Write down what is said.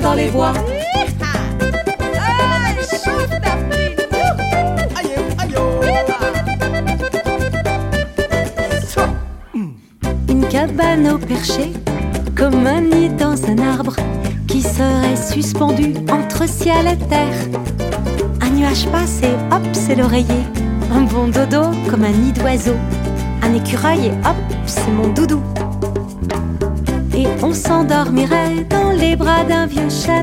dans les bois. Une cabane au perché, comme un nid dans un arbre, qui serait suspendu entre ciel et terre. Un nuage passe et hop, c'est l'oreiller. Un bon dodo comme un nid d'oiseau. Un écureuil et hop, c'est mon doudou. Et on s'endormirait dans les bras d'un vieux chat.